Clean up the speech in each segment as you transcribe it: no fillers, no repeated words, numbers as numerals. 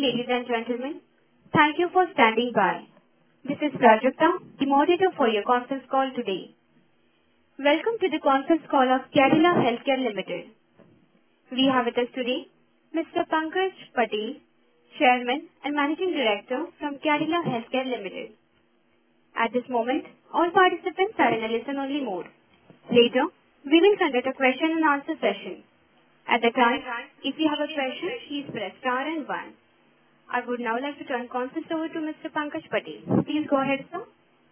ladies and gentlemen. Thank you for standing by. This is Prajakta, the moderator for your conference call today. Welcome to the conference call of Cadila Healthcare Limited. We have with us today Mr. Pankaj Patel, Chairman and Managing Director from Cadila Healthcare Limited. At this moment, all participants are in a listen-only mode. Later, we will conduct a question and answer session. At the time, if you have a question, please press star and 1. I would now like to turn conference over to Mr. Pankaj Patel. Please go ahead, sir.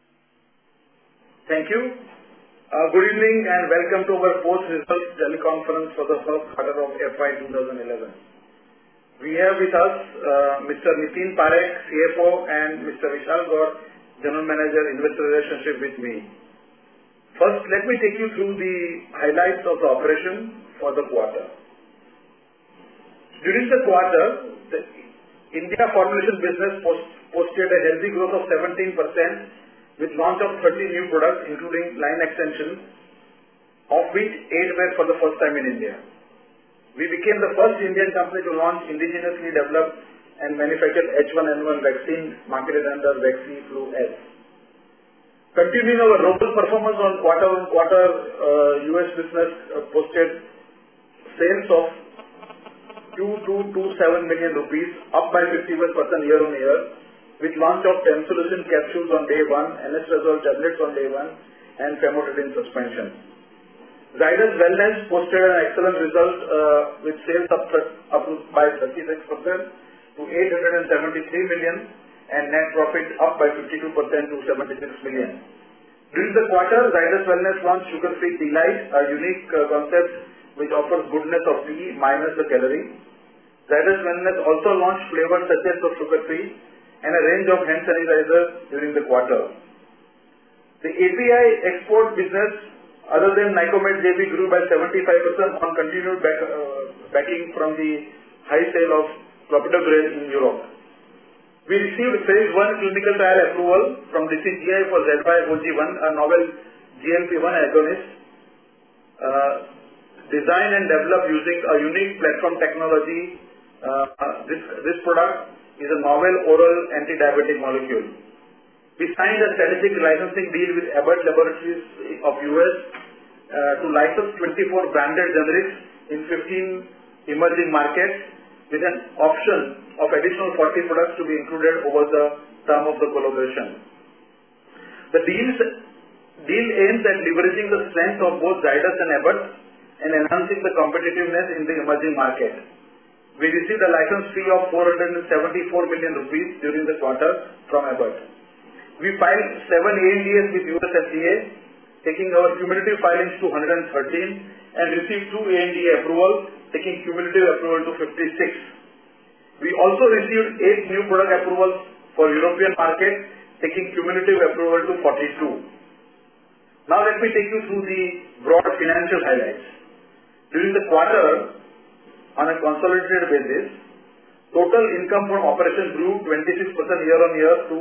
Thank you. Good evening and welcome to our post-results teleconference for the first quarter of FY 2011. We have with us Mr. Nitin Parekh, CFO, and Mr. Vishal Gaur, General Manager, Investor Relationship with me. First, let me take you through the highlights of the operation for the quarter. During the quarter, the India formulation business posted a healthy growth of 17% with launch of 30 new products including line extensions, of which 8 were for the first time in India. We became the first Indian company to launch indigenously developed and manufactured H1N1 vaccine marketed under Vaxi-Flu S. Continuing our robust performance on quarter-on-quarter, US business posted sales of 2,227 million rupees, up by 51% year-on-year, with launch of Temsoluzin capsules on day 1, Anastrozole tablets on day 1, and Famotidine suspension. Zydus Wellness posted an excellent result with sales up by 36% to 873 million and net profit up by 52% to 76 million. During the quarter, Zydus Wellness launched Sugar Free Delight, a unique concept which offers goodness of tea minus the calorie. Zydus Wellness also launched flavored sachets of Sugar Free and a range of hand sanitizers during the quarter. The API export business, other than Nycomed JV, grew by 75% on continued backing from the high sale of clopidogrel in Europe. We received phase 1 clinical trial approval from DCGI for ZY-OG1, a novel GLP-1 agonist designed and developed using a unique platform technology. This product is a novel oral anti-diabetic molecule. We signed a strategic licensing deal with Abbott Laboratories of US to license 24 branded generics in 15 emerging markets with an option of additional 40 products to be included over the term of the collaboration. The deal aims at leveraging the strength of both Zydus and Abbott and enhancing the competitiveness in the emerging market. We received a license fee of 474 million rupees during the quarter from Abbott. We filed 7 ANDAs with US FDA, taking our cumulative filings to 113, and received 2 ANDA approval, taking cumulative approval to 56. We also received 8 new product approvals for European market, taking cumulative approval to 42. Now let me take you through the broad financial highlights. During the quarter, on a consolidated basis, total income from operations grew 26% year-on-year to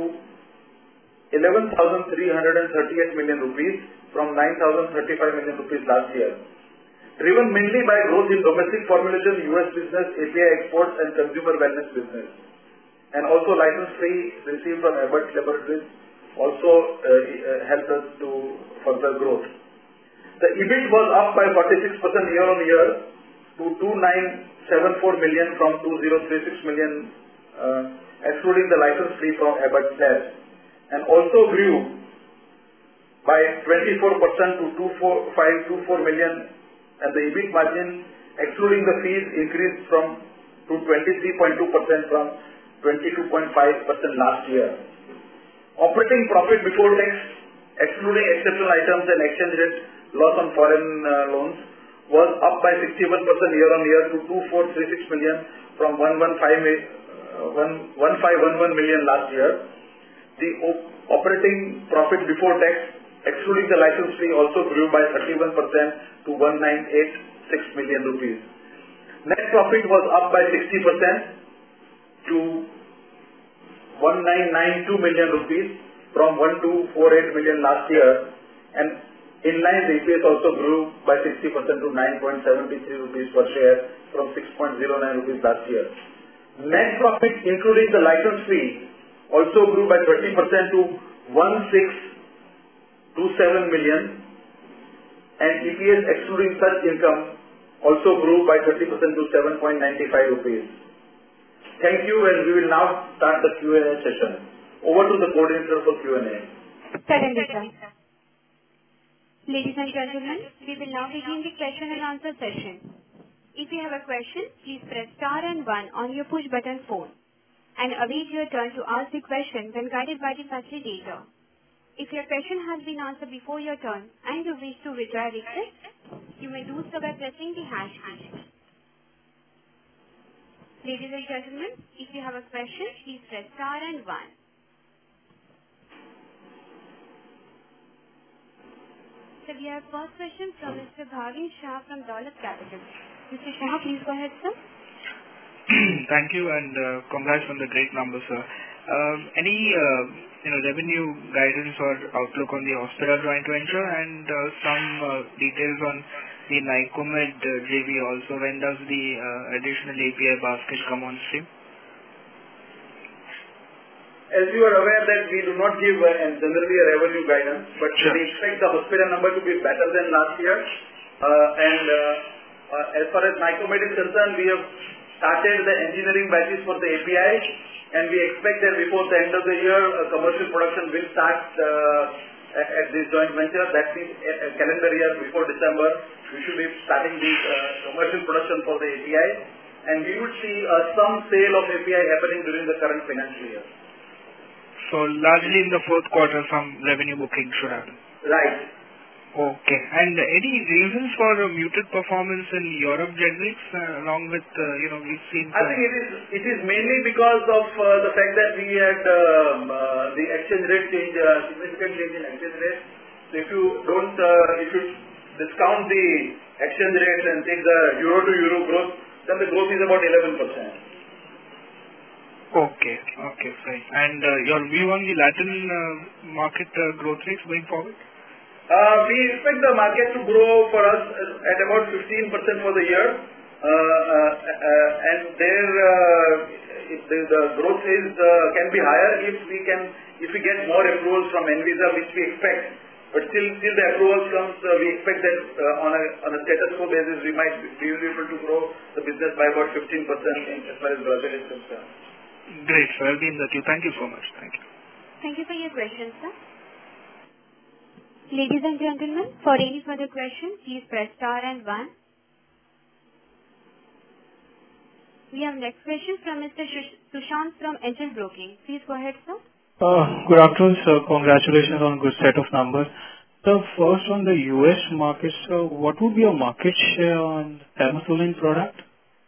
11,338 million rupees from 9,035 million rupees last year, driven mainly by growth in domestic formulation, US business, API exports, and consumer wellness business. And also license fee received from Abbott Laboratories also helped us to further growth. The EBIT was up by 46% year-on-year to 2,974 million from 2,036 million, excluding the license fee from Abbott Labs, and also grew by 24% to 2,524 million, and the EBIT margin, excluding the fees, increased to 23.2% from 22.5% last year. Operating profit before tax, excluding exceptional items and exchange rate loss on foreign loans, was up by 61% year-on-year to 2,436 million from 1,511 million last year. The operating profit before tax, excluding the license fee, also grew by 31% to 1,986 million rupees. Net profit was up by 60% to 1,992 million rupees from 1,248 million last year, and in line the EPS also grew by 60% to 9.73 rupees per share from 6.09 rupees last year. Net profit including the license fee also grew by 30% to 1627 million, and EPS excluding such income also grew by 30% to 7.95 rupees. Thank you, and we will now start the Q&A session. Over to the coordinator for Q&A. Certainly, sir. Ladies and gentlemen, we will now begin the question and answer session. If you have a question, please press star and 1 on your push button phone and await your turn to ask the question when guided by the facilitator. If your question has been answered before your turn and you wish to withdraw a request, you may do so by pressing the hash key. Ladies and gentlemen, if you have a question, please press star and 1. So we have first question from Mr. Bhavin Shah from Daulat Capital. Mr. Shah, please go ahead, sir. Thank you, and congrats on the great numbers, sir. Any revenue guidance or outlook on the Hospira joint venture, and some details on the Nycomed JV also? When does the additional API basket come on stream? As you are aware that we do not give generally a revenue guidance, but Sure. We expect the Hospira number to be better than last year. As far as Nycomed is concerned, we have started the engineering batches for the API, and we expect that before the end of the year, commercial production will start at this joint venture. That means a calendar year before December, we should be starting the commercial production for the API, and we would see some sale of API happening during the current financial year. So largely in the fourth quarter, some revenue booking should happen. Right. Okay. And any reasons for muted performance in Europe generics, along with, we've seen... I think it is mainly because of the fact that we had the exchange rate change, significant change in exchange rate. So if you discount the exchange rate and take the euro to euro growth, then the growth is about 11%. Okay, fine. And your view on the Latin market growth rates going forward? We expect the market to grow for us at about 15% for the year, and the growth can be higher if we get more approvals from Anvisa, which we expect. But till the approvals comes, we expect that on a status quo basis, we might be able to grow the business by about 15% as far as Brazil is concerned. Great, sir. I'll be in the queue. Thank you so much. Thank you. Thank you for your question, sir. Ladies and gentlemen, for any further questions, please press star and 1. We have next question from Mr. Sushant from Angel Broking. Please go ahead, sir. Good afternoon, sir. Congratulations on a good set of numbers. So first on the US market, sir, what would be your market share on Temazolone product?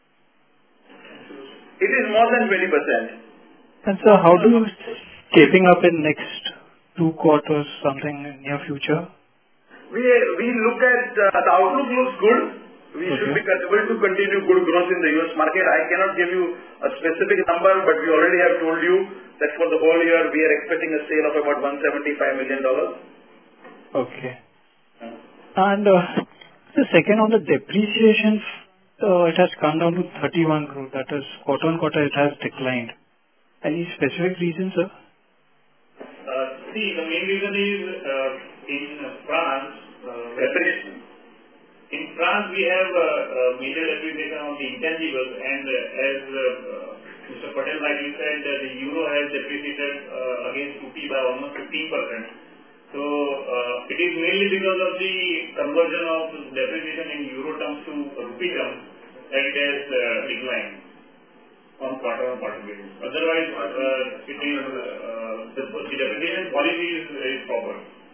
It is more than 20%. And sir, how do you shaping up in next 2 quarters, something in near future? We look at the outlook looks good. We should be able to continue good growth in the US market. I cannot give you a specific number, but we already have told you that for the whole year we are expecting a sale of about $175 million. Okay. And the second on the depreciation, it has come down to 31 crore. That is, quarter on quarter it has declined. Any specific reason, sir? See, the main reason is in France, in France we have major depreciation on the intangibles, and as Mr. Patel rightly said, the euro has depreciated against rupee by almost 15%. So it is mainly because of the conversion of depreciation in euro terms to rupee terms that it has declined on quarter-on-quarter basis. Otherwise, it is the depreciation policy is proper.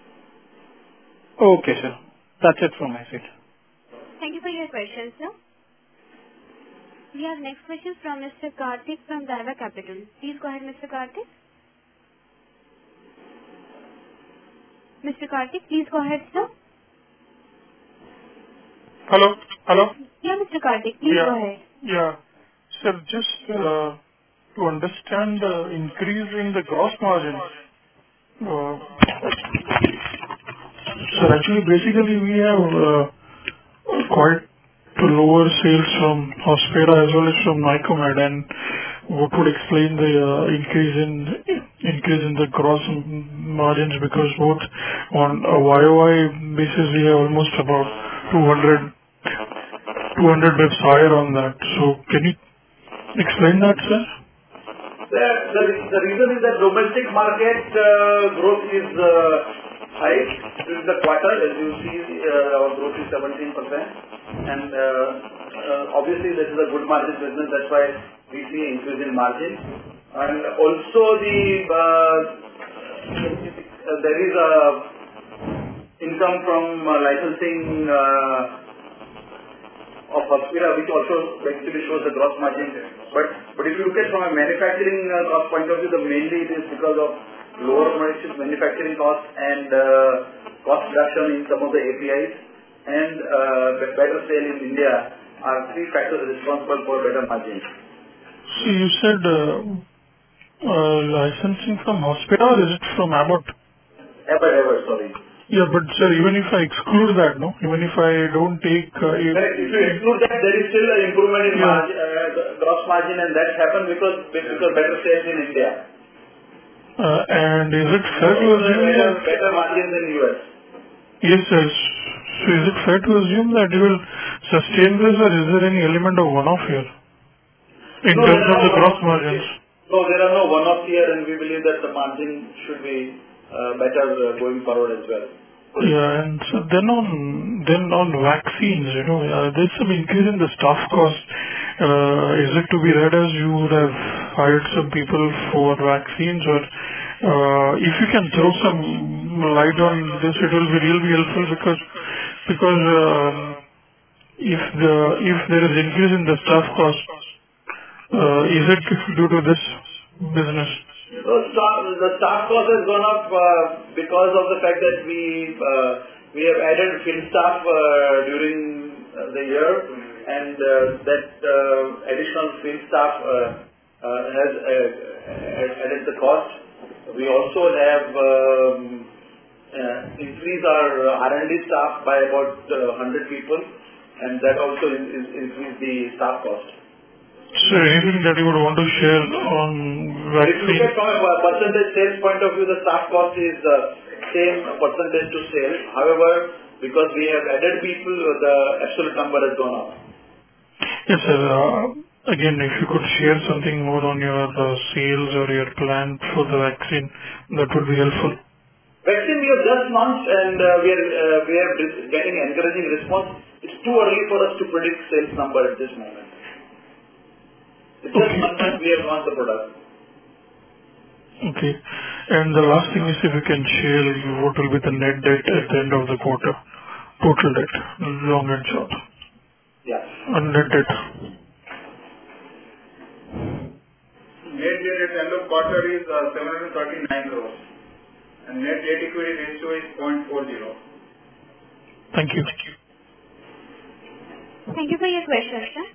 Okay, sir. That's it from my side. Thank you for your question, sir. We have next question from Mr. Karthik from Daiwa Capital. Please go ahead, Mr. Karthik. Mr. Karthik, please go ahead, sir. Hello? Yeah, Mr. Karthik, please go ahead. Yeah. Sir, just to understand the increase in the gross margin. Sir, actually, basically we have quite lower sales from Hospira as well as from Nycomed, and what would explain the increase in the gross margins? Because both on a YOY basis, we have almost about 200 bits higher on that. So can you explain that, sir? The reason is that domestic market growth is high during the quarter. As you see, our growth is 17%. And obviously, this is a good margin business. That's why we see an increase in margin. And also, there is a income from licensing of Hospira, which also actually shows the gross margin. But if you look at from a manufacturing cost point of view, mainly it is because of lower manufacturing costs and cost reduction in some of the APIs and better sale in India are three factors responsible for better margins. So you said licensing from Hospira, or is it from Abbott? Abbott, sorry. Yeah, but sir, even if I exclude that, no? Even if I don't take... if you exclude that, there is still an improvement in gross margin, and that happened because better sales in India. And is it fair to assume that... better margins in US? Yes, sir. So is it fair to assume that you will sustain this, or is there any element of one-off here? In terms of the gross margins? No, there are no one-offs here, and we believe that the margin should be better going forward as well. Yeah, and so then on vaccines, there's some increase in the staff cost. Is it to be read as you would have hired some people for vaccines, or if you can throw some light on this, it will be really helpful because if there is increase in the staff cost, is it due to this business? The staff cost has gone up because of the fact that we have added field staff during the year, and that additional field staff has added the cost. We also have increased our R&D staff by about 100 people, and that also increased the staff cost. So anything that you would want to share on vaccine? If you look at from a percentage sales point of view, the staff cost is the same percentage to sales. However, because we have added people, the absolute number has gone up. Yes, sir. Again, if you could share something more on your sales or your plan for the vaccine, that would be helpful. Vaccine we have just launched, and we are getting encouraging response. It's too early for us to predict sales number at this moment. It's just one month we have launched the product. Okay. And the last thing is if you can share what will be the net debt at the end of the quarter. Total debt, long and short. Yeah. And net debt. Net debt at the end of quarter is 739 crores. And net debt equity ratio is 0.40. Thank you. Thank you for your question, sir.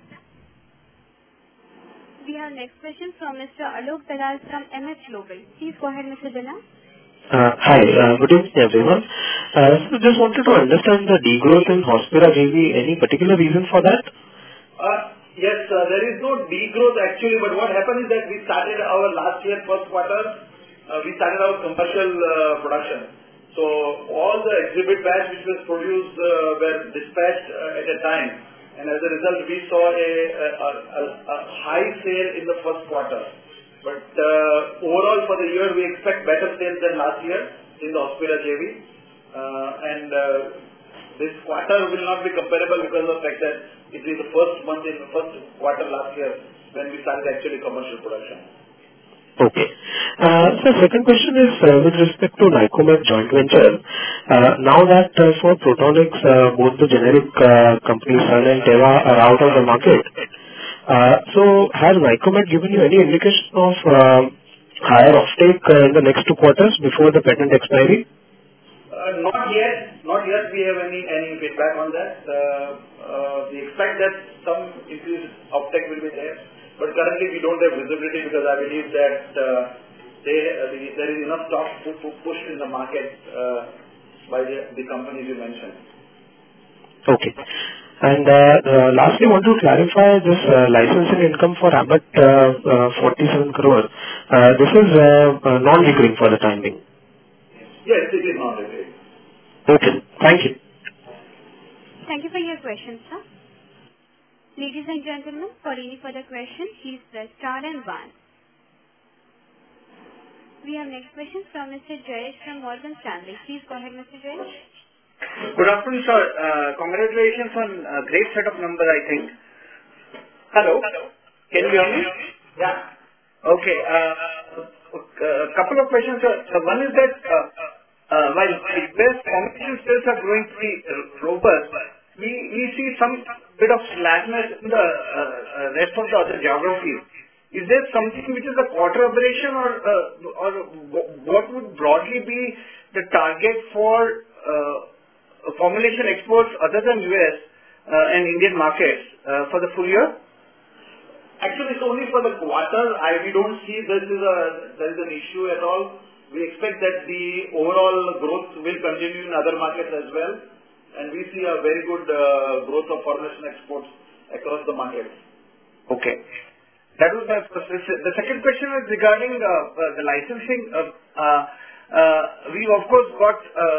We have next question from Mr. Alok Dalal from MS Global. Please go ahead, Mr. Dalal. Hi, good evening everyone. So just wanted to understand the degrowth in Hospira JV. Any particular reason for that? Yes, there is no degrowth actually, but what happened is that we started our last year first quarter, we started our commercial production. So all the exhibit batch which was produced were dispatched at a time. And as a result, we saw a high sale in the first quarter. But overall for the year, we expect better sales than last year in the Hospira JV. This quarter will not be comparable because of the fact that it is the first month in the first quarter last year when we started actually commercial production. Okay. So second question is with respect to Nycomed joint venture. Now that for Protonix, both the generic companies Sun and Teva are out of the market. So has Nycomed given you any indication of higher offtake in the next 2 quarters before the patent expiry? Not yet. Not yet we have any feedback on that. We expect that some increased offtake will be there. But currently we don't have visibility because I believe that there is enough stock pushed in the market by the companies you mentioned. Okay. And lastly, want to clarify this licensing income for Abbott, 47 crore. This is non-recurring for the time being. Yes, it is non-recurring. Okay. Thank you. Thank you for your question, sir. Ladies and gentlemen, for any further questions, please press star and 1. We have next question from Mr. Jayesh from Morgan Stanley. Please go ahead, Mr. Jayesh. Good afternoon, sir. Congratulations on a great set of numbers, I think. Hello? Can you hear me? Yeah. Okay. A couple of questions, sir. One is that while US formulation sales are growing pretty robust, we see some bit of slackness in the rest of the other geographies. Is there something which is a quarter aberration, or what would broadly be the target for formulation exports other than US and Indian markets for the full year? Actually, it's only for the quarter. We don't see there is an issue at all. We expect that the overall growth will continue in other markets as well, and we see a very good growth of formulation exports across the markets. Okay. That was my first question. The second question is regarding the licensing. We of course got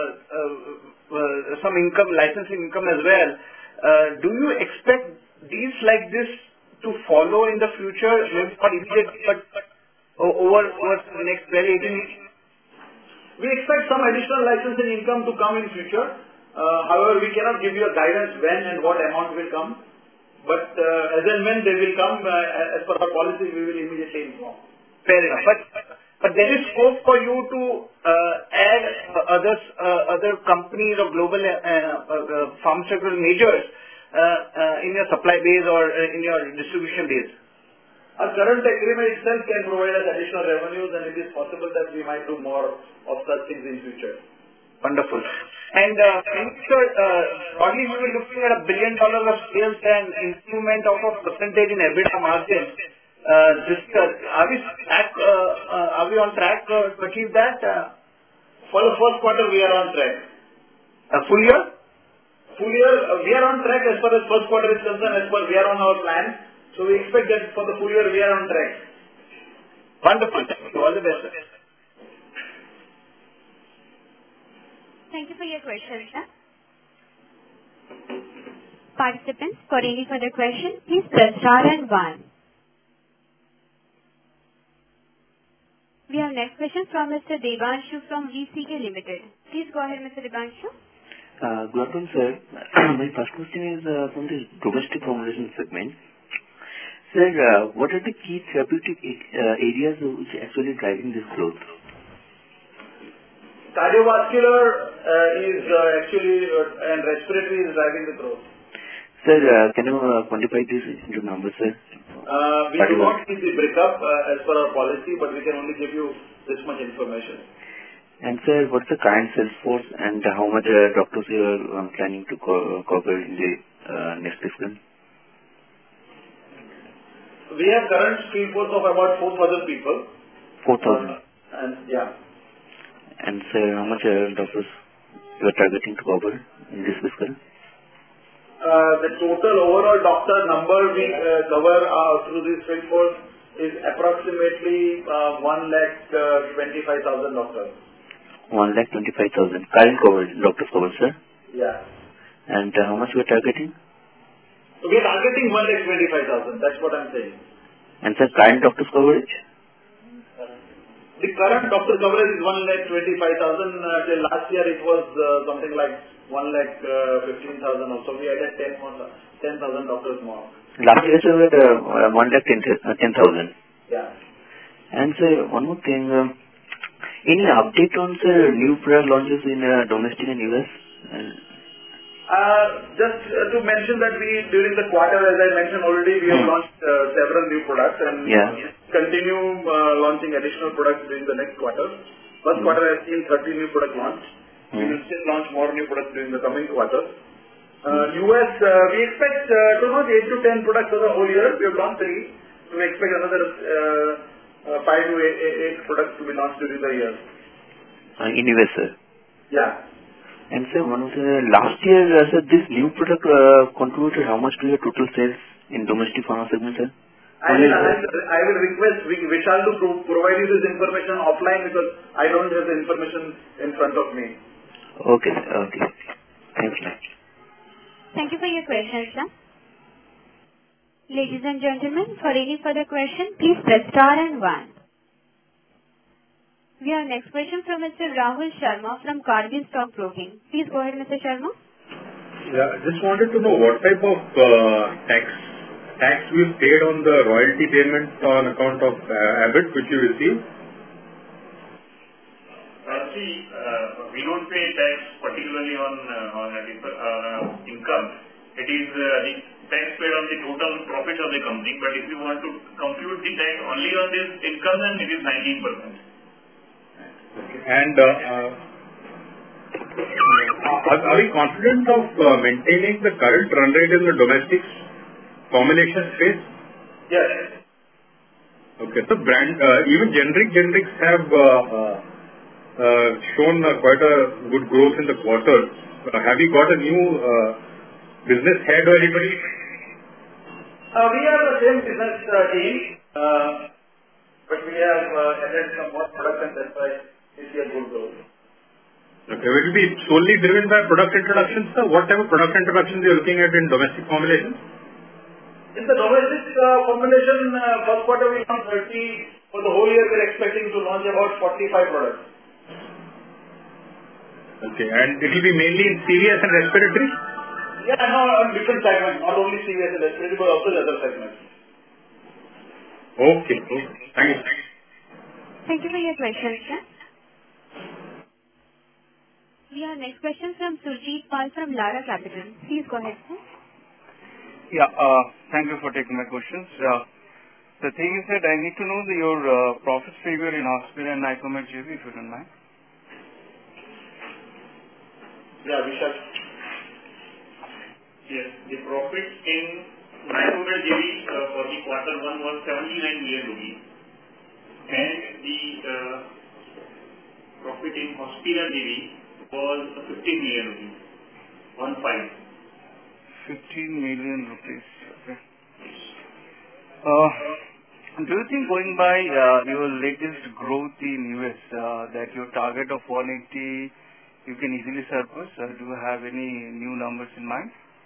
some income, licensing income as well. Do you expect deals like this to follow in the future? Maybe not immediately, but over the next 12, 18 months? We expect some additional licensing income to come in future. However, we cannot give you a guidance when and what amount will come. But as and when they will come, as per our policy, we will immediately inform. Fair enough. But there is scope for you to add other companies or global pharmaceutical majors in your supply base or in your distribution base. Our current agreement itself can provide us additional revenues, and it is possible that we might do more of such things in future. Wonderful. And sir, broadly we were looking at $1 billion of sales and improvement of a percentage in EBITDA margin. This year, are we on track to achieve that? For the first quarter, we are on track. Full year? Full year, we are on track as far as first quarter is concerned. As far we are on our plan, so we expect that for the full year we are on track. Wonderful. Thank you. All the best, sir. Thank you for your question, sir. Participants, for any further question, please press star and 1. We have next question from Mr. Devanshu from VCK Limited. Please go ahead, Mr. Devanshu. Good afternoon, sir. My first question is from the domestic formulation segment. Sir, what are the key therapeutic areas which are actually driving this growth? Cardiovascular is actually and respiratory is driving the growth. Sir, can you quantify this into numbers, sir? We do not give the breakup as per our policy, but we can only give you this much information. And sir, what's the current sales force and how much doctors you are planning to cover in the next fiscal? We have current field force of about 4,000 people. 4,000? And yeah. And sir, how much doctors you are targeting to cover in this fiscal? The total overall doctor number we cover through this field force is approximately 1,25,000 doctors. 1,25,000. Current doctors covered, sir? Yeah. And how much we are targeting? We are targeting 1,25,000. That's what I'm saying. And sir, current doctors coverage? The current doctor coverage is 1,25,000. Till last year it was something like 1,15,000 or so. We added 10,000 doctors more. Last year, sir, we had 1,10,000. Yeah. And sir, one more thing. Any update on sir new product launches in domestic and US? Just to mention that during the quarter, as I mentioned already, we have launched several new products and continue launching additional products during the next quarter. First quarter has seen 30 new products launched. We will still launch more new products during the coming quarter. US, we expect to launch 8 to 10 products for the whole year. We have launched 3. So we expect another 5 to 8 products to be launched during the year. In US, sir? Yeah. And sir, one of the last year, sir, this new product contributed how much to your total sales in domestic pharma segment, sir? I will request Vishal to provide you this information offline because I don't have the information in front of me. Okay, sir. Okay. Thank you. Thank you for your question, sir. Ladies and gentlemen, for any further question, please press star and 1. We have next question from Mr. Rahul Sharma from Cargill Stock Broking. Please go ahead, Mr. Sharma. Yeah, just wanted to know what type of tax we paid on the royalty payment on account of Abbott, which you received? We don't pay tax particularly on income. It is the tax paid on the total profit of the company. But if you want to compute the tax only on this income, then it is 19%. Okay. And are we confident of maintaining the current run rate in the domestic formulation space? Yes. Okay. So even generics have shown quite a good growth in the quarter. Have you got a new business head or anybody? We are the same business team, but we have added some more products and that's why we see a good growth. Okay. Will it be solely driven by product introductions, sir? What type of product introductions are you looking at in domestic formulations? In the domestic formulation, first quarter we launched 30. For the whole year we are expecting to launch about 45 products. Okay. And it will be mainly in CVS and respiratory? Yeah, no, on different segments, not only CVS and respiratory, but also the other segments. Okay. Thank you. Thank you for your question, sir. We have next question from Surjit Pal from Lara Capital. Please go ahead, sir. Yeah, thank you for taking my questions. The thing is that I need to know your profit figure in Hospital and Nicomet JV, if you don't mind. Yeah, Vishal. Yes, the profit in Nicomet JV for the quarter 1 was 79 million rupees. And the profit in Hospital JV was 15 million rupees. 15 million rupees. Okay. Do you think going by your latest growth in US that your target of 180 you can easily surpass? Do you have any new numbers in mind?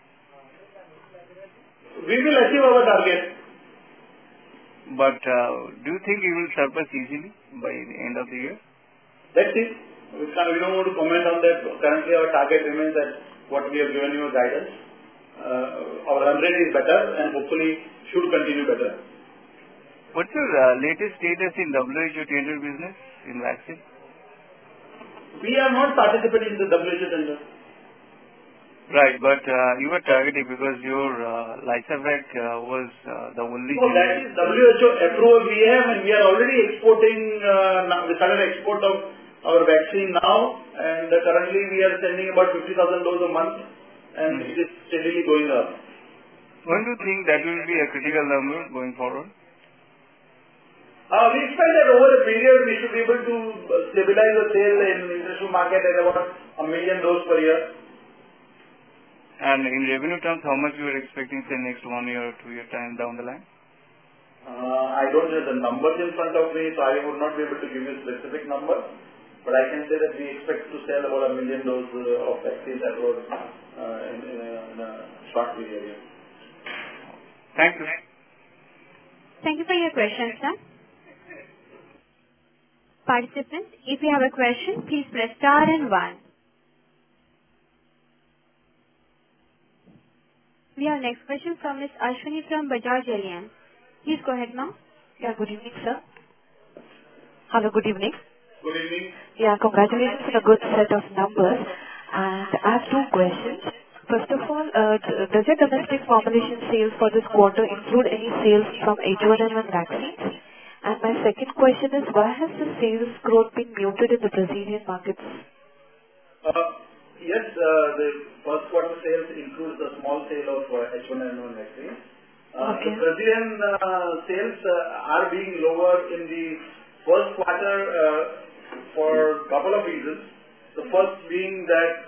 We will achieve our target. But do you think you will surpass easily by the end of the year? Let's see. We don't want to comment on that. Currently our target remains at what we have given you a guidance. Our run rate is better and hopefully should continue better. What's your latest status in WHO tender business in vaccine? We are not participating in the WHO tender. Right, but you were targeting because your Lysavac was the only... No, that is WHO approval we have and we are already exporting, we started export of our vaccine now and currently we are sending about 50,000 doses a month and it is steadily going up. When do you think that will be a critical number going forward? We expect that over a period we should be able to stabilize the sale in the international market at about 1 million doses per year. And in revenue terms, how much you are expecting say next 1 year or 2 year time down the line? I don't have the numbers in front of me, so I would not be able to give you a specific number. But I can say that we expect to sell about 1 million doses of vaccines abroad in a short period. Thank you. Thank you for your question, sir. Participants, if you have a question, please press star and 1. We have next question from Ms. Ashwini from Bajaj Allianz. Please go ahead, ma'am. Yeah, good evening, sir. Hello, good evening. Good evening. Yeah, congratulations on a good set of numbers. And I have 2 questions. First of all, does your domestic formulation sales for this quarter include any sales from H1N1 vaccines? And my second question is, why has the sales growth been muted in the Brazilian markets? Yes, the first quarter sales includes the small sale of H1N1 vaccine. Okay. The Brazilian sales are being lower in the first quarter for a couple of reasons. The first being that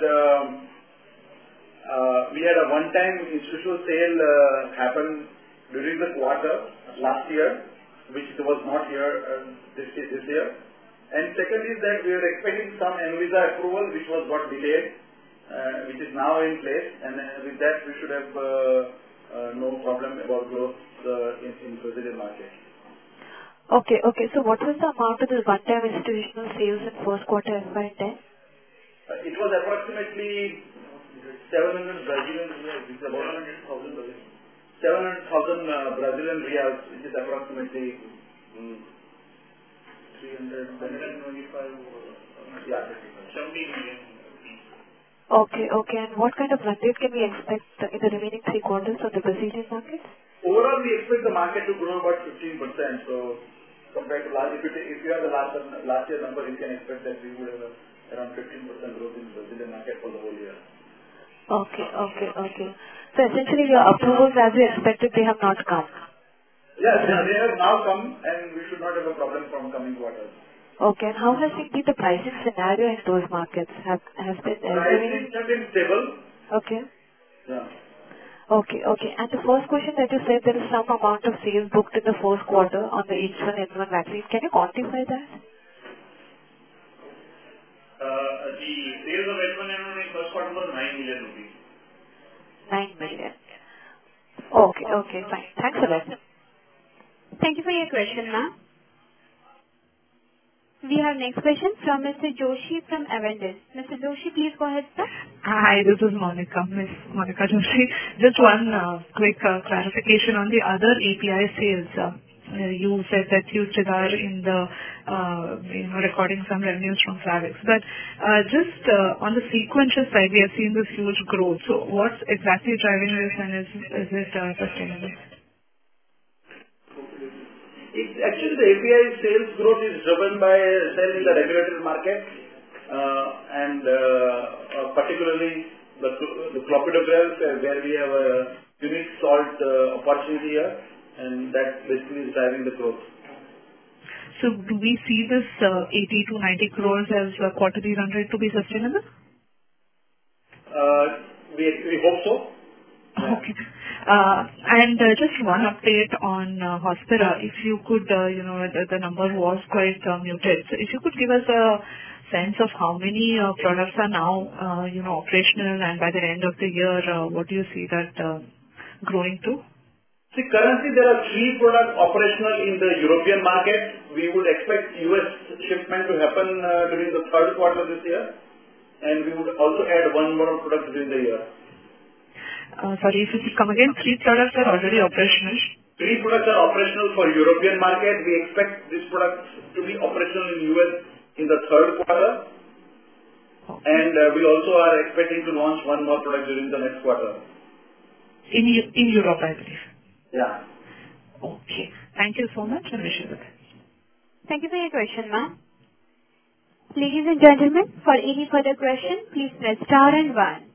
we had a one-time institutional sale happen during the quarter last year, which was not here this year. And second is that we are expecting some ANVISA approval, which got delayed, which is now in place, and with that we should have no problem about growth in Brazilian market. Okay. So what was the amount of the one-time institutional sales in first quarter FY10? It was approximately 700 Brazilian reals, which is about 700,000 Brazilian reals, which is approximately 325. Yeah. 70 million. Okay. And what kind of run rate can we expect in the remaining 3 quarters of the Brazilian market? Overall, we expect the market to grow about 15%. So compared to last, if you have the last year number, you can expect that we would have around 15% growth in the Brazilian market for the whole year. Okay. So essentially your approvals as you expected, they have not come. Yes, they have now come and we should not have a problem from coming quarters. Okay, and how has been the pricing scenario in those markets? Has been pricing has been stable. Okay. Yeah. Okay. And the first question that you said there is some amount of sales booked in the first quarter on the H1N1 vaccine. Can you quantify that? The sales of H1N1 in first quarter was 9 million rupees. 9 million. Okay, fine. Thanks a lot. Thank you for your question, ma'am. We have next question from Mr. Joshi from Avendus. Mr. Joshi, please go ahead, sir. Hi, this is Miss Monica Joshi. Just one quick clarification on the other API sales. You said that you still are in the recording some revenues from Flavix, but just on the sequential side, we have seen this huge growth. So what's exactly driving this, and is it sustainable? Actually, the API sales growth is driven by sale in the regulated market, and particularly the clopidogrel, where we have a unique salt opportunity here, and that basically is driving the growth. So do we see this 80 to 90 crores as a quarterly run rate to be sustainable? We hope so. Okay. And just one update on Hospira. If you could, the number was quite muted. So if you could give us a sense of how many products are now, operational, and by the end of the year, what do you see that growing to? See, currently there are 3 products operational in the European market. We would expect US shipment to happen during the third quarter this year, and we would also add 1 more product during the year. Sorry, if you could come again, 3 products are already operational. 3 products are operational for European market. We expect these products to be operational in US in the third quarter. Okay. And we also are expecting to launch 1 more product during the next quarter. In Europe, I believe. Yeah. Okay. Thank you so much, and wish you the best. Thank you for your question, ma'am. Ladies and gentlemen, for any further question, please press star and 1.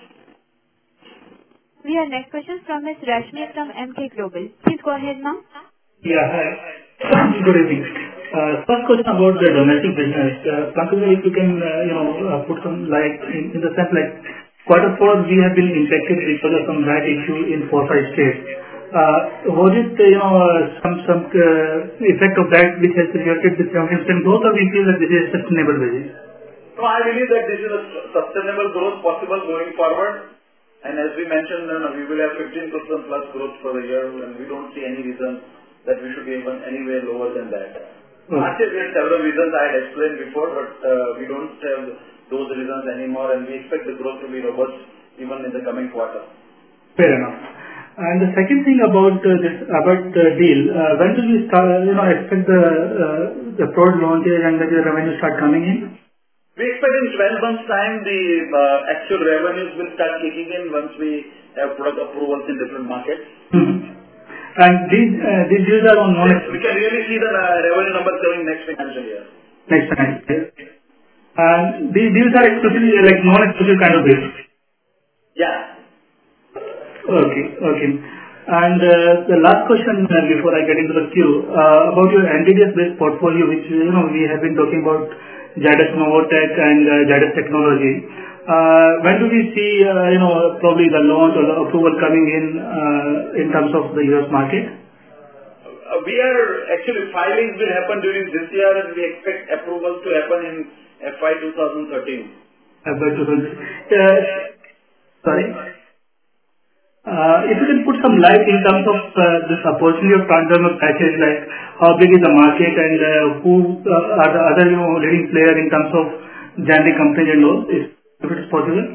We have next question from Ms. Rashmi from MK Global. Please go ahead, ma'am. Yeah, hi. Good evening. First question about the domestic business. Pankaj, if you can, put some light in the sense like quarter 4 we have been impacted because of some VAT issue in 4-5 states. Was it, some effect of that which has resulted in 17% growth, or we feel that this is sustainable basis? No, I believe that this is a sustainable growth possible going forward. And as we mentioned, we will have 15% plus growth for the year, and we don't see any reason that we should be even anywhere lower than that. Last year we had several reasons I had explained before, but we don't have those reasons anymore, and we expect the growth to be robust even in the coming quarter. Fair enough. And the second thing about this Abbott deal, when do we start, expect the product launches and the revenue start coming in? We expect in 12 months' time the actual revenues will start kicking in once we have product approvals in different markets. Mm-hmm. And these deals are on we can really see the revenue numbers coming next financial year. Next financial year. And these deals are exclusively like non-exclusive kind of deals? Yeah. Okay. And the last question before I get into the queue, about your NDDS-based portfolio, which we have been talking about Zydus Novotech and Zydus Technology. When do we see, probably the launch or the approval coming in terms of the US market? We are actually filings will happen during this year, and we expect approvals to happen in FY 2013. FY 2013. Sorry. If you can put some light in terms of this opportunity of transdermal patches, like how big is the market and who are the other leading player in terms of generic companies and all, if it is possible?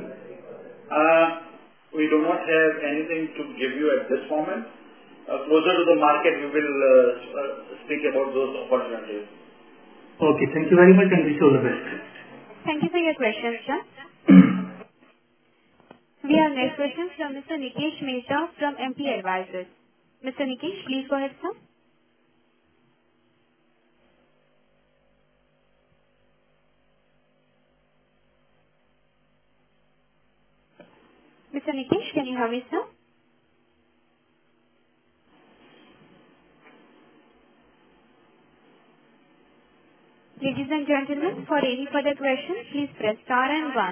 We do not have anything to give you at this moment. Closer to the market, we will speak about those opportunities. Okay, thank you very much and wish you all the best. Thank you for your question, sir. We have next question from Mr. Nikesh Mehta from MP Advisors. Mr. Nikesh, please go ahead, sir. Mr. Nikesh, can you hear me, sir? Ladies and gentlemen, for any further questions, please press star and 1.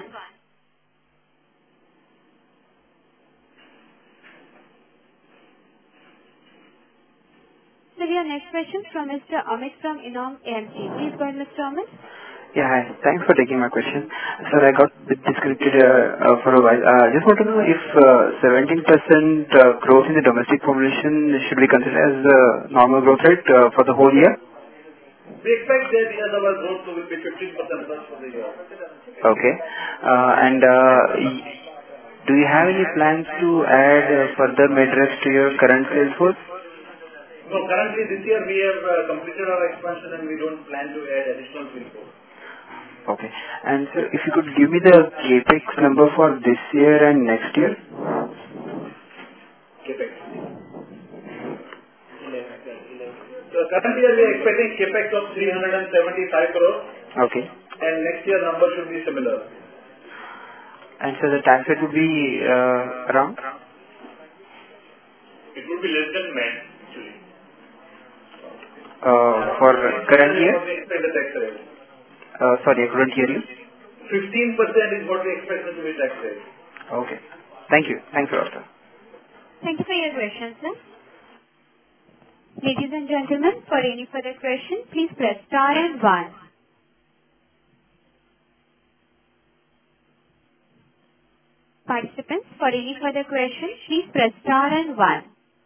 So we have next question from Mr. Amit from Inom AMC. Please go ahead, Mr. Amit. Yeah, hi. Thanks for taking my question. Sir, I got a bit disconnected for a while. Just want to know if 17% growth in the domestic formulation should be considered as the normal growth rate for the whole year? We expect that our growth will be 15% plus for the year. Okay. And do you have any plans to add further mid-reps to your current sales force? No, currently this year we have completed our expansion and we don't plan to add additional field force. Okay. And sir, if you could give me the capex number for this year and next year? Capex. So currently we are expecting capex of 375 crores. Okay. And next year number should be similar. And so the tax rate would be around? It would be less than MAT actually. For current year? Sorry, I couldn't hear you. 15% is what we expect to be tax rate. Okay. Thank you. Thanks a lot, sir. Thank you for your question, sir. Ladies and gentlemen, for any further question, please press star and 1. Participants, for any further question, please press star and 1.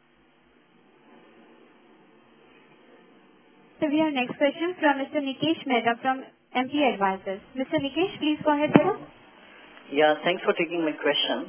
So we have next question from Mr. Nikesh Mehta from MP Advisors. Mr. Nikesh, please go ahead, sir. Yeah, thanks for taking my question.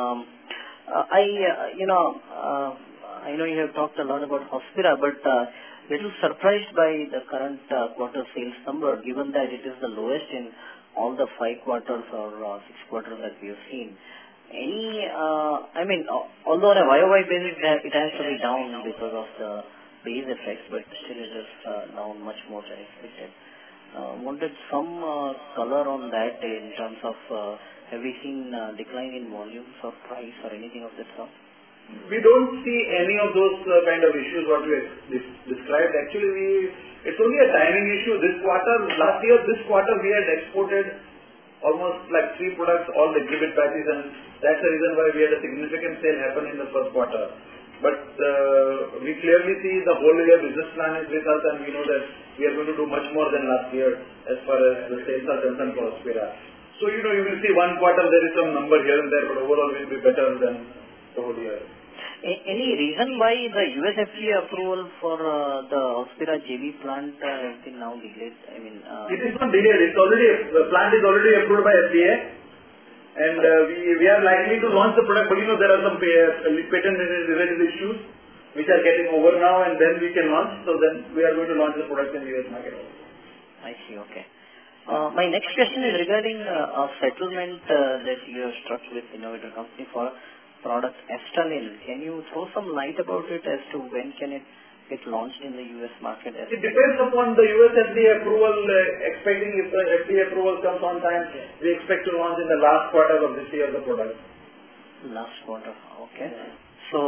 I know you have talked a lot about Hospira, but little surprised by the current quarter sales number, given that it is the lowest in all the 5 quarters or 6 quarters that we have seen. Although on a YOY basis it has to be down because of the base effects, but still it is down much more than expected. Wanted some color on that in terms of have we seen decline in volumes or price or anything of that sort? We don't see any of those kind of issues what we described. Actually, it's only a timing issue. Last year, this quarter we had exported almost like 3 products, all the exhibit batches, and that's the reason why we had a significant sale happen in the first quarter. But we clearly see the whole year business plan is with us, and we know that we are going to do much more than last year as far as the sales are concerned for Hospira. So, you will see one quarter there is some number here and there, but overall it will be better than the whole year. Any reason why the US FDA approval for the Hospira JV plant has been now delayed? It is not delayed. The plant is already approved by FDA. And we are likely to launch the product, but there are some patent-related issues which are getting over now, and then we can launch. So then we are going to launch the product in the US market. I see, okay. My next question is regarding a settlement that you have struck with Innovator Company for product Estalil. Can you throw some light about it as to when can it get launched in the US market? It depends upon the US FDA approval. Expecting if the FDA approval comes on time, we expect to launch in the last quarter of this year the product. Last quarter, okay.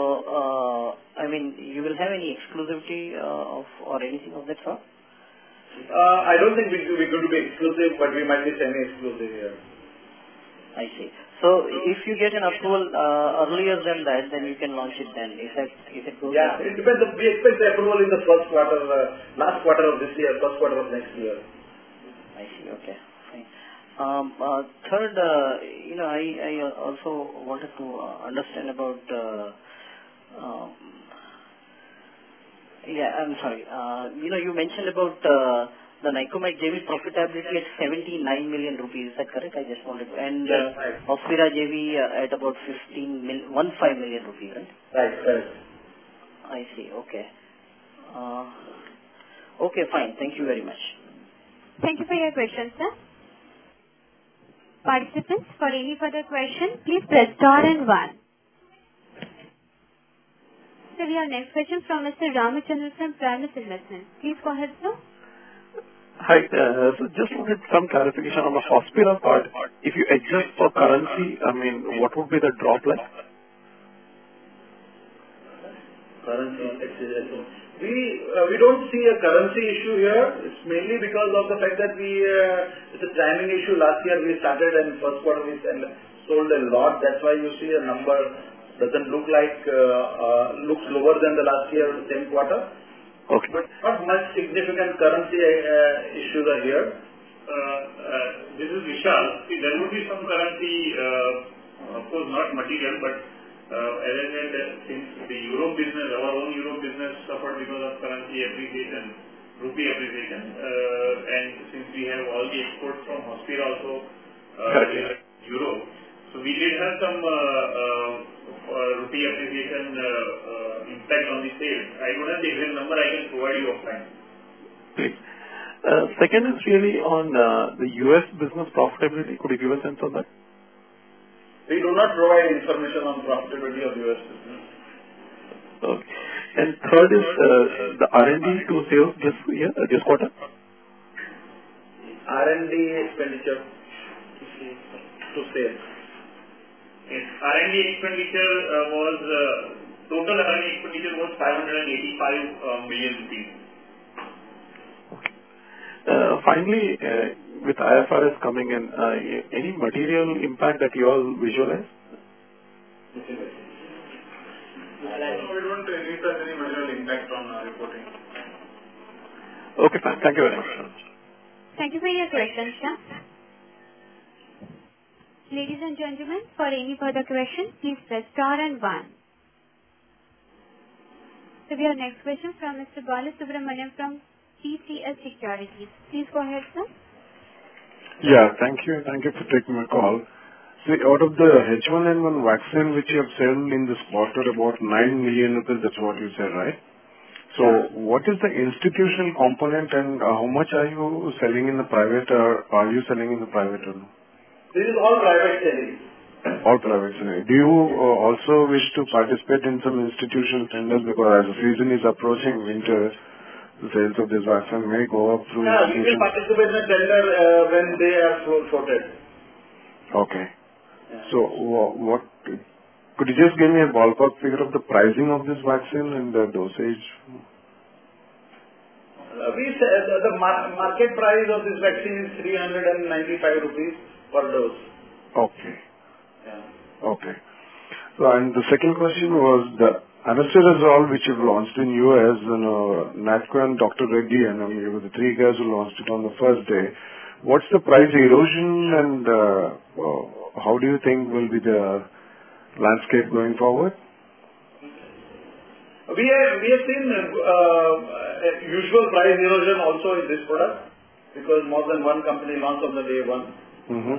So, you will have any exclusivity or anything of that sort? I don't think we're going to be exclusive, but we might be semi-exclusive here. I see. So if you get an approval earlier than that, then you can launch it then. Is it goes? Yeah, it depends. We expect the approval in the first quarter, last quarter of this year, first quarter of next year. I see. Okay. Fine. Third, I also wanted to understand about. I'm sorry. You mentioned about the Nycomed JV profitability at 79 million rupees. Is that correct? I just wanted to. And Hospira JV at about 15 million rupees, right? Right. Correct. I see. Okay. Okay. Fine. Thank you very much. Thank you for your question, sir. Participants, for any further question, please press star and 1. So we have next question from Mr. Ramachandran from Primus Investments. Please go ahead, sir. Hi. So just wanted some clarification on the Hospira part. If you adjust for currency, what would be the drop like? Currency. We don't see a currency issue here. It's mainly because of the fact that it's a timing issue. Last year we started and first quarter we sold a lot. That's why you see a number doesn't look like looks lower than the last year same quarter. Okay. But not much significant currency issues are here. This is Vishal. See, there would be some currency, of course not material, but as I said, since the Europe business, our own Europe business suffered because of currency appreciation, rupee appreciation, and since we have all the exports from Hospira also Europe, so we did have some rupee appreciation impact on the sales. I don't have the exact number. I can provide you offline. Please. Second is really on the US business profitability. Could you give a sense on that? We do not provide information on profitability of US business. Okay. And third is the R&D to sales this quarter? R&D expenditure to sales. Yes. R&D expenditure total R&D expenditure was 585 million rupees. Finally, with IFRS coming in, any material impact that you all visualize? We don't research any material impact on reporting. Okay, fine. Thank you very much. Thank you for your question, sir. Ladies and gentlemen, for any further question, please press star and 1. So we have next question from Mr. Balasubramanian from TCS Securities. Please go ahead, sir. Yeah, thank you. Thank you for taking my call. See, out of the H1N1 vaccine which you have sold in this quarter, about 9 million rupees, that's what you said, right? So what is the institutional component and how much are you selling in the private or are you selling in the private? This is all private selling. All private selling. Do you also wish to participate in some institutional tenders because as the season is approaching winter, the sales of this vaccine may go up through we will participate in a tender when they are floated. Okay. Yeah. So what could you just give me a ballpark figure of the pricing of this vaccine and the dosage? We said the market price of this vaccine is 395 rupees per dose. Okay. Yeah. Okay. So, and the second question was the Anastrozole which you've launched in US, Natco and Dr. Reddy, and you were the 3 guys who launched it on the first day. What's the price erosion and how do you think will be the landscape going forward? We have seen usual price erosion also in this product because more than one company launched on the day one. Mm-hmm.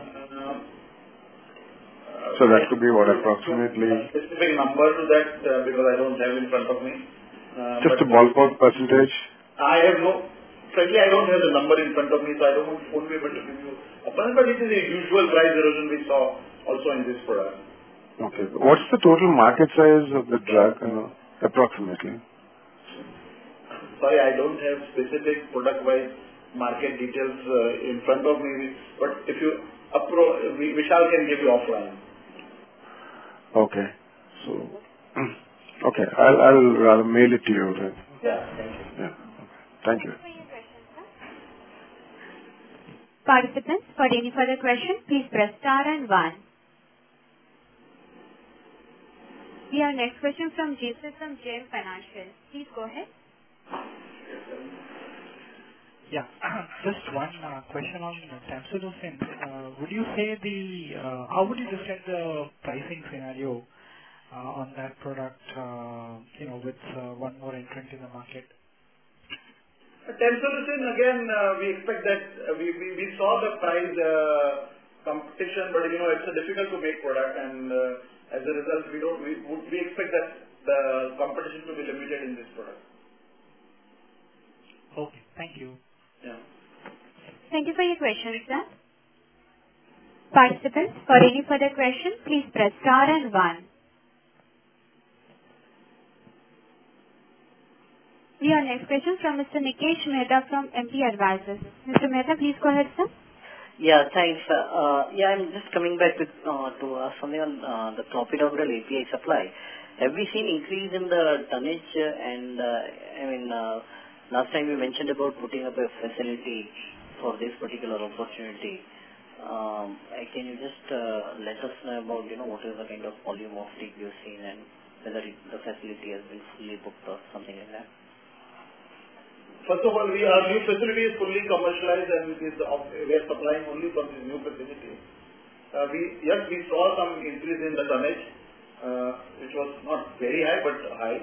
So that could be what, approximately? Specific number to that because I don't have in front of me. Just a ballpark percentage? Frankly, I don't have the number in front of me, so I won't be able to give you a percentage, but it is a usual price erosion we saw also in this product. Okay. What's the total market size of the drug, approximately? Sorry, I don't have specific product-wise market details in front of me, but if you Vishal can give you offline. Okay. So, okay, I'll rather mail it to you then. Yeah, thank you. Yeah. Okay. Thank you. Participants, for any further question, please press star and 1. We have next question from Jason from JM Financial. Please go ahead. Yeah, just one question on Tamsulosin. Would you say how would you describe the pricing scenario on that product, with one more entrant in the market? Tamsulosin, again, we expect that we saw the price competition, but it's a difficult to make product, and as a result, we expect that the competition to be limited in this product. Okay, thank you. Yeah. Thank you for your question, sir. Participants, for any further question, please press star and 1. We have next question from Mr. Nikesh Mehta from MP Advisors. Mr. Mehta, please go ahead, sir. Yeah, thanks. I'm just coming back to ask something on the clopidogrel API supply. Have we seen increase in the tonnage? And last time you mentioned about putting up a facility for this particular opportunity. Can you just let us know about what is the kind of volume of take you've seen and whether the facility has been fully booked or something like that? First of all, our new facility is fully commercialized and we are supplying only from this new facility. We saw some increase in the tonnage, which was not very high but high.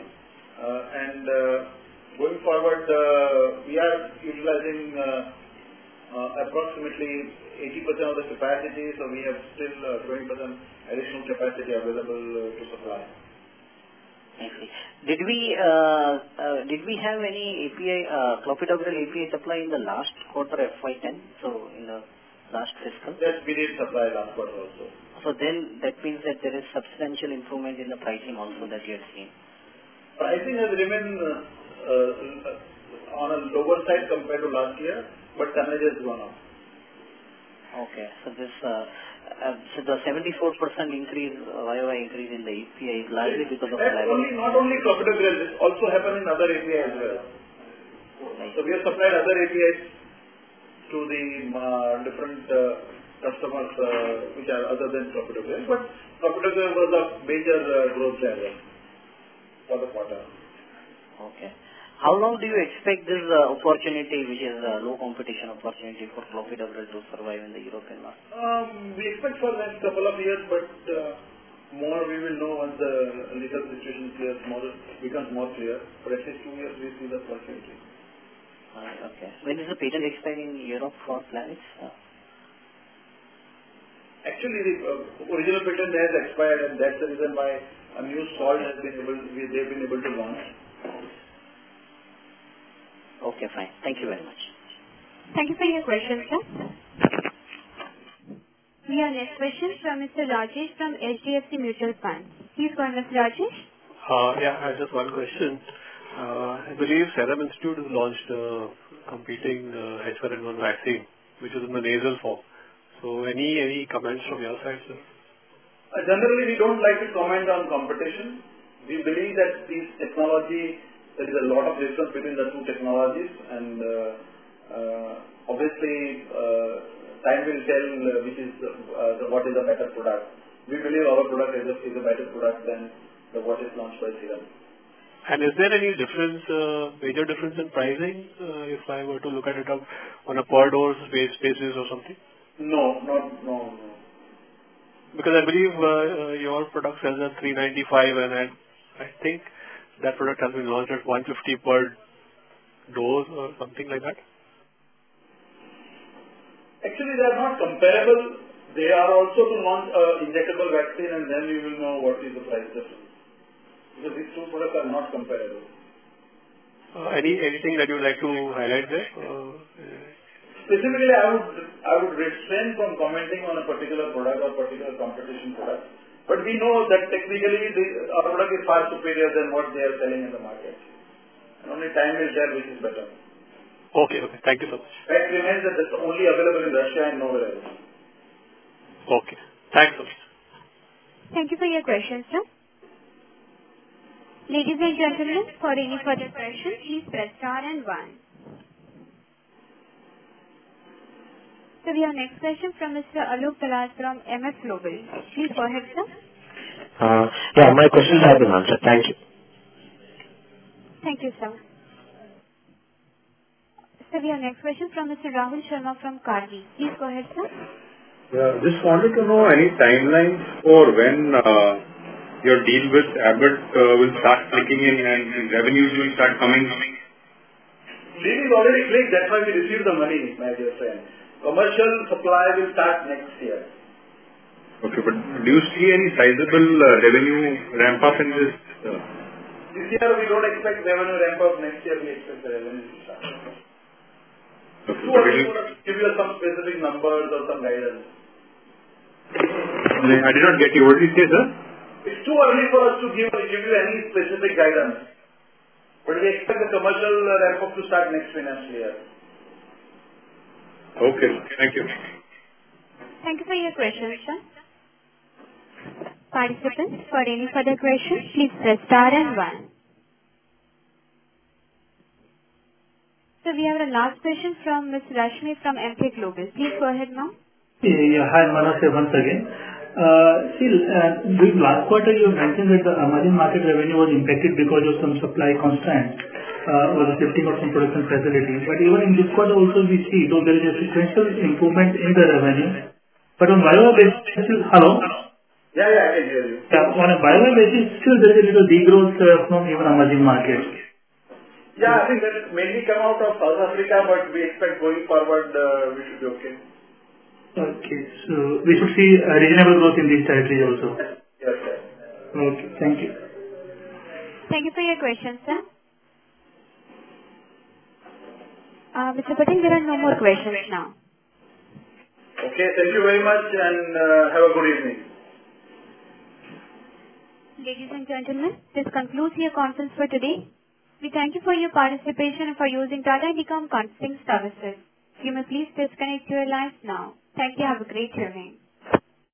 Going forward, we are utilizing approximately 80% of the capacity, so we have still 20% additional capacity available to supply. I see. Did we have any API, clopidogrel API supply in the last quarter FY10? So in the last fiscal? Yes, we did supply last quarter also. So then that means that there is substantial improvement in the pricing also that you have seen. Pricing has remained on a lower side compared to last year, but tonnage has gone up. Okay, so this the 74% increase, YOY increase in the API is largely because of not only clopidogrel, this also happened in other API as well. Right. So we have supplied other APIs to the different customers which are other than clopidogrel, but clopidogrel was a major growth driver for the quarter. Okay. How long do you expect this opportunity, which is a low competition opportunity for clopidogrel, to survive in the European market? We expect for the next couple of years, but more we will know once the legal situation becomes more clear. But at least 2 years we see the opportunity. Okay. When is the patent expiring in Europe for Plavix? Actually, the original patent has expired, and that's the reason why a new salt they've been able to launch. Okay, fine. Thank you very much. Thank you for your question, sir. We have next question from Mr. Rajesh from HDFC Mutual Fund. Please go ahead, Mr. Rajesh. I have just one question. I believe Serum Institute has launched competing H1N1 vaccine, which is in the nasal form. So any comments from your side, sir? Generally, we don't like to comment on competition. We believe that this technology, there is a lot of difference between the two technologies, and obviously time will tell what is a better product. We believe our product is a better product than what is launched by Serum. And is there any major difference in pricing if I were to look at it on a per dose basis or something? No. Because I believe your product sells at 395, and I think that product has been launched at 150 per dose or something like that? Actually, they are not comparable. They are also to launch injectable vaccine, and then we will know what is the price difference. Because these two products are not comparable. Anything that you would like to highlight there? Specifically, I would refrain from commenting on a particular product or particular competition product. But we know that technically our product is far superior than what they are selling in the market. And only time will tell which is better. Okay. Thank you so much. Fact remains that it's only available in Russia and nowhere else. Okay. Thanks so much. Thank you for your question, sir. Ladies and gentlemen, for any further questions, please press star and 1. So we have next question from Mr. Alok Dalal from MS Global. Please go ahead, sir. Yeah, my questions have been answered. Thank you. Thank you, sir. So we have next question from Mr. Rahul Sharma from Carvi. Please go ahead, sir. Yeah, just wanted to know any timelines for when your deal with Abbott will start clicking in and revenues will start coming. Deal is already clicked, that's why we received the money, my dear friend. Commercial supply will start next year. Okay, but do you see any sizable revenue ramp up in this? This year we don't expect revenue ramp up, next year we expect the revenue to start. Okay, Too early for us to give you some specific numbers or some guidance. I did not get you. What did you say, sir? It's too early for us to give you any specific guidance. But we expect the commercial ramp up to start next financial year. Okay, thank you. Thank you for your question, sir. Participants, for any further questions, please press star and 1. So we have a last question from Ms. Rashmi from MK Global. Please go ahead, ma'am. Yeah, hi, Manas here once again. During last quarter, you mentioned that the emerging market revenue was impacted because of some supply constraints or the shifting of some production facilities. But even in this quarter also we see, though there is a sequential improvement in the revenue, but on YoY basis, hello? Yeah, I can hear you. Yeah, on a YoY basis, still there is a little degrowth from even emerging markets. Yeah, I think that mainly come out of South Africa, but we expect going forward we should be okay. Okay, so we should see a reasonable growth in these territories also. Yes, sir. Okay, thank you. Thank you for your question, sir. Mr. Patel, there are no more questions now. Okay, thank you very much and have a good evening. Ladies and gentlemen, this concludes your conference for today. We thank you for your participation and for using Tata Indicom Conferencing Services. You may please disconnect your lines now. Thank you. Have a great evening.